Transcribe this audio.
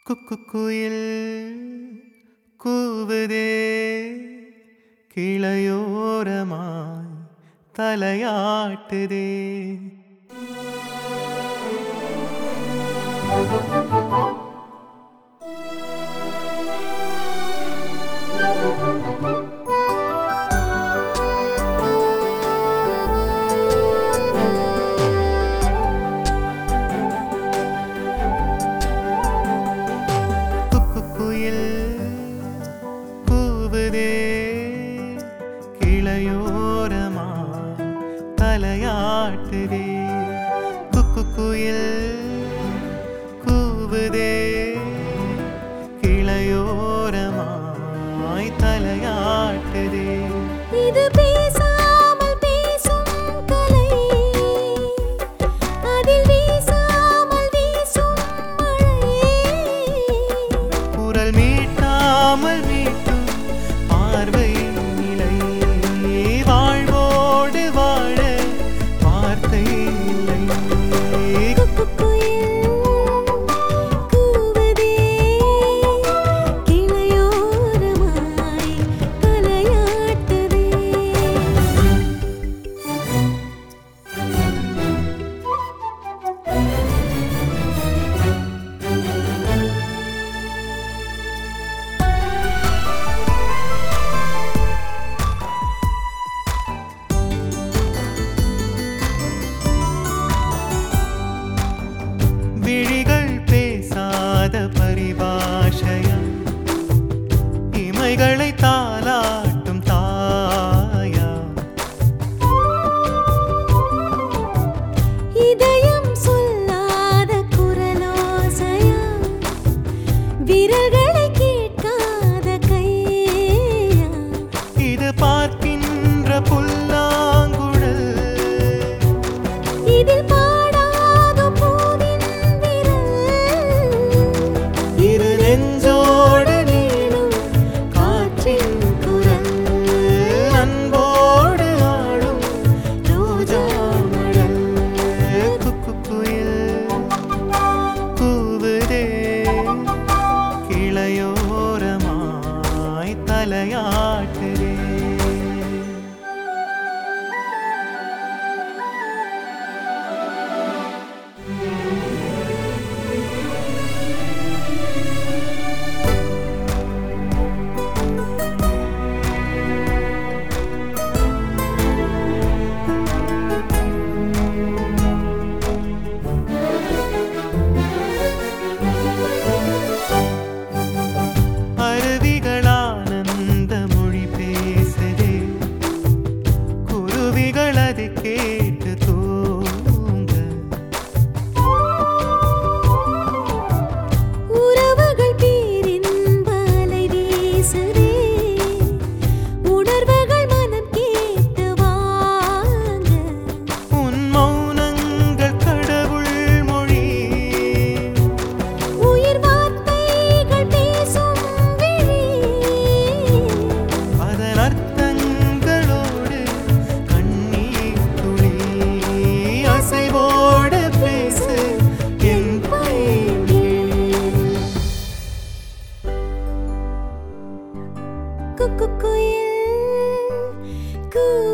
குயில் கூவுதே கிளையோரமாய் தலையாட்டுதே. கிளையோரமாய் தலையாட்டுதே. குயில் கூவுதே கிளையோரமாய் தலையாட்டுதே. இது பேசாமல் பேசும் கலை, அதில் வீசாமல் வீசும் மழை. குரல் மீட்டாமல் மீட்டும் பார்வை நிலை, வாழ்வோடு வாழ வார்த்தை இல்லை. கூவுதே கிளையோரமாய் தலையாட்டுதே. விழிகள் பேசாத பரிபாஷையா, இமைகளை தாலாட்டும் தாயா. இதயம் சொல்லாத குரலோசையா, விரல்களை கேட்காத கையா. இது பார்க்கின்ற புல்லாங்குழல், இதில் பாடாத பூவின் விரல். இரு நெஞ்சோடு நீளும் காற்றின் குரல், அன்போடு ஆடும் ரோஜா மடல். குயில் கூவுதே கிளையோரமாய் தலையாட்டுதே. அருவிகளானந்த மொழி பேசுதே, குருவிகள் அதை கேட்டு தூங்க. உறவுகள் பேரின்ப அலை வீசுதே, உணர்வுகள் மனம் கேட்டு வாங்க. உன் மௌனங்கள் கடவுள் மொழி, உயிர் வார்த்தைகள் பேசும் விழி. அதன் அர்த்தங்களோடு கண்ணீர் துளி, அசைவோடு பேசு என் பயணி. குயில் கூ